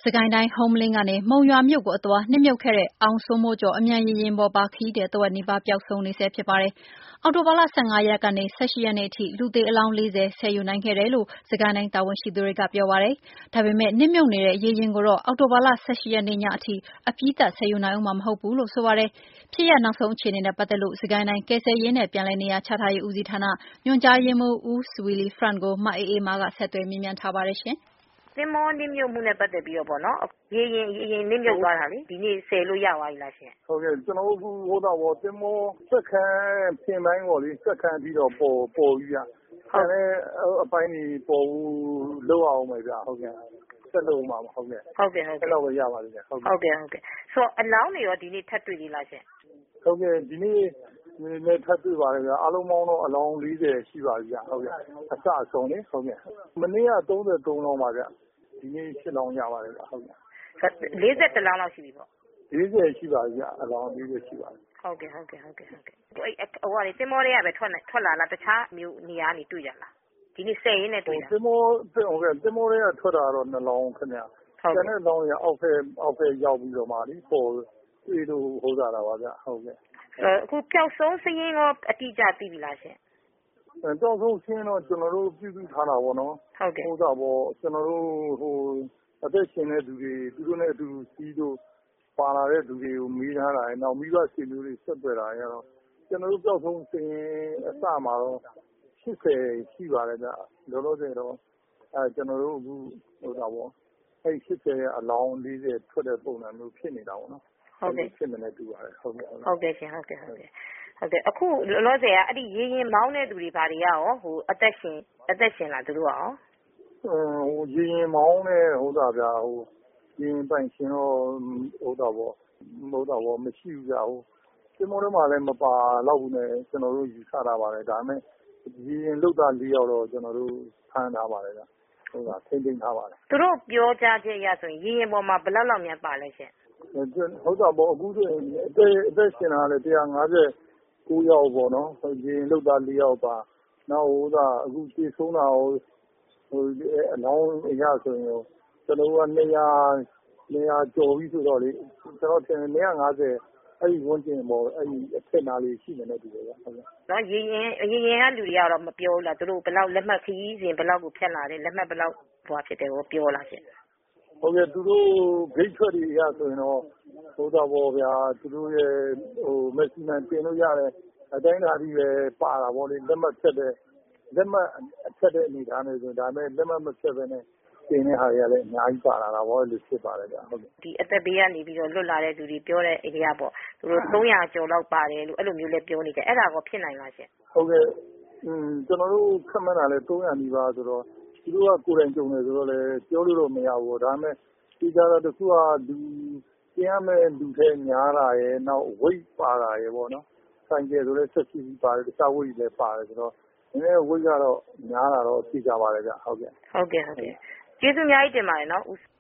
စကိုင်းတိုင်းဟုမ္မလင်းကနေမုံရွာမြို့ကိုအသွားနစ်မြုပ်ခဲ့တဲ့အောင်စိုးမိုးကျော်အမြန်ရေယာဉ်ပေါ်ပါခရီးသည်တဝက်နီးပါးပျောက်ဆုံးနေဆဲဖြစ်ပါတယ်။အောက်တိုဘာလ 15 ရက်ကနေ18 ရက်နေ့အထိလူသေအလောင်း 40 ဆယ်ယူနိုင်ခဲ့တယ်လို့စကိုင်းတိုင်းတာဝန်ရှိသူတွေကပြောပါတယ်။ဒါပေမဲ့နစ်မြုပ်နေတဲ့ရေယာဉ်ကိုတော့အောက်တိုဘာလ 18 ရက်နေ့ညအထိအပြီးသတ်ဆယ်ယူနိုင်ဦးမှာမဟုတ်ဘူးလို့ဆိုပါတယ်။ဖြစ်ရပ်နောက်ဆုံးအခြေအနေနဲ့ပတ်သက်လို့စကိုင်းတိုင်းကယ်ဆယ်ရေးနဲ့ပြန်လည်နေရာချထားရေးဦးစီးဌာနညွှန်ကြားရေးမှူးဦးဝီလီဖရန့်ကိုမအေးအေးမာကဆက်သွယ်မေးမြန်းထားပါတယ်ရှင်။သင်္ဘောနစ်မြုပ်မှုနဲ့ပတ်သက်ပြီးတော့ပေါ့နော်ရေယာဉ်နစ်မြုပ်သွားတာလေဒီနေ့ဆယ်လို့ရသွားပြီလားရှင်ဟုတ်ကဲ့ကျွန်တော်တို့ဟိုတော့သင်္ဘောစက်ခန်းပြင်ပိုင်းပေါ့လေစက်ခန်းပြီးတော့ပေါ်ပြီးရဟုတ်တယ်အပိုင်းကြီးပေါ်ဘူးလောက်အောင်ပဲဗျဟုတ်ကဲ့ဆက်လို့မှာဟုတ်ကဲ့အဲ့လိုပဲရပါလိမ့်မယ်ဟုတ်ကဲ့ဆိုအလောင်းတွေရောဒီနေ့ထပ်တွေ့သေးလားရှင်ဟုတ်ကဲ့ဒီနေ့နဲ့ထပ်တွေ့ပါတယ်ဗျအားလုံးပေါင်းတော့အလောင်း 40 ရှိပါပြီဗျဟုတ်ကဲ့အစအဆုံးလေဟုတ်ကဲ့မနေ့က33လောင်းပါဗျဒီနေ့7လောင်းရပါတယ်ဗျဟုတ်ကဲ့ 40လောင်းလောက်ရှိပြီပေါ့ 40ရှိပါပြီဗျအလောင်း40ရှိပါပြီဟုတ်ကဲ့အဲ့ဟိုကလေသင်္ဘောတွေကပဲထွက်လာလားတခြားမျိုးနေရာနေတွေ့ကြလားဒီနေ့ဆယ်ရင်းနဲ့တွေ့တာသင်္ဘောတွေကထွက်တာတော့2လောင်းခင်ဗျကျန်တဲ့လောင်းတွေအောက်ဖက်ရောက်ပြီးတော့မှလေပေါ်တွေ့လို့ဟိုးတာပါဗျဟုတ်ကဲ့အခုပျောက်ဆုံးစရင်းရောအတိအကျသိပြီလားရှင်ပျောက်ဆုံးစရင်းတော့ကျွန်တော်တို့ပြုစုထားတာပေါ့နော်ဟုတ်ကဲ့ဟိုတာပေါ့ကျွန်တော်တို့ဟိုအသက်ရှင်တဲ့သူတွေသူတို့နဲ့အတူစီးတို့ပါလာတဲ့သူတွေကိုမေးထားတာရနောက်မိဘဆွေမျိုးတွေဆက်သွယ်တာရတော့ကျွန်တော်တို့ပျောက်ဆုံးစရင်းအစမှာတော့80ရှိပါတယ်ဗျလောလောဆယ်တော့ကျွန်တော်တို့အခုဟိုတာပေါ့အဲ့80ရဲ့အလောင်း40ထွက်တဲ့ပုံစံမျိုးဖြစ်နေတာပေါ့နော်ဟုတ်ကဲ့ဖြစ်နေတယ်တူပါတယ်ဟုတ်ကဲ့ဟုတ်ကဲ့ရှင်ဟုတ်ကဲ့အခုလောလောဆယ်ကအဲ့ဒီရေရင်မောင်းတဲ့သူတွေဘာတွေရောဟိုအသက်ရှင်လားသူတို့ရောဟိုရေရင်မောင်းတဲ့ဟိုတာဗျဟိုရေရင်ပိုင်ရှင်တော့ဟိုတာပေါ့မရှိဘူးဗျဟိုဒီမော်တော့မှလည်းမပါတော့ဘူးနဲ့ကျွန်တော်တို့ယူဆတာပါတယ်ဒါပေမဲ့ရေရင်လုတ်တာ4ယောက်တော့ကျွန်တော်တို့ဖမ်းထားပါတယ်ဗျဟိုကထိန်းသိမ်းထားပါတယ်သူတို့ပြောကြားချက်ရဆိုရင်ရေရင်ပေါ်မှာဘယ်လောက်များပါလဲရှင်ဟုတ်တာပေါ့အခုဆိုရင်အသက်ရှင်တာလည်း159ယောက်ပေါ့နော်ရေရင်လုတ်တာ4ယောက်ပါနောက်ဟိုကအခုပြေဆုံးတာဟိုအလောင်းအရာဆိုရင်ကျွန်တော်က200ကျော်ပြီဆိုတော့လေကျွန်တော်ထင်250အဲ့ဒီဝန်ကျင်ပေါ့အဲ့ဒီအထက်နာလေးရှိနေတဲ့တူတယ်ဗျဟုတ်ကဲ့နော်ရေရင်ကလူတွေကတော့မပြောဘူးလားသူတို့ဘယ်လောက်လက်မှတ်ခရီးစဉ်ဘယ်လောက်ကိုဖြတ်လာတယ်လက်မှတ်ဘယ်လောက်ဟိုဖြစ်တယ်ကိုပြောလားရှင်ဟုတ်ကဲ့သူတို့ဂိတ်ထွက်တွေရဆိုရင်တော့ဟိုတော့ပေါ့ဗျာသူတို့ရဲ့ဟိုမက်ဆီမန်တင်လို့ရတယ်အတိုင်းဓာတ်ကြီးပဲပါတာပေါ့လေလက်မှတ်ဖြတ်တဲ့အနေထားနဲ့ဆိုဒါပေမဲ့လက်မှတ်မဖြတ်ဘဲနဲ့တင်တဲ့ဟာတွေကလည်းအများကြီးပါလာတာပေါ့လို့ဖြစ်ပါတယ်ဗျဟုတ်ကဲ့ဒီအသက်ဘေးကနေပြီးတော့လွတ်လာတဲ့သူတွေပြောတဲ့အိမ်ကပေါ့သူတို့300ကျော်လောက်ပါတယ်လို့အဲ့လိုမျိုးလည်းပြောနေကြအဲ့ဒါကောဖြစ်နိုင်လားရှင်ဟုတ်ကဲ့ကျွန်တော်တို့ခက်မှန်းတာလဲ300နီးပါးဆိုတော့သူတို့ကကိုယ်တိုင်ကြုံတယ်ဆိုတော့လေပြောလို့တော့မရဘူးဒါပေမဲ့ဒီကြတော့တခုကလူကျင်းရမဲ့လူထဲများတာရယ်နောက် weight ပါတာရယ်ပေါ့နော်ဆိုင်ကယ်ဆိုလဲဆက်စီပါတယ်တခြား weight လည်းပါတယ်ဆိုတော့နည်းနည်း weight ကတော့များတာတော့သိကြပါတယ်ဗျဟုတ်ကဲ့ကျေးဇူးအများကြီးတင်ပါတယ်နော်ဦး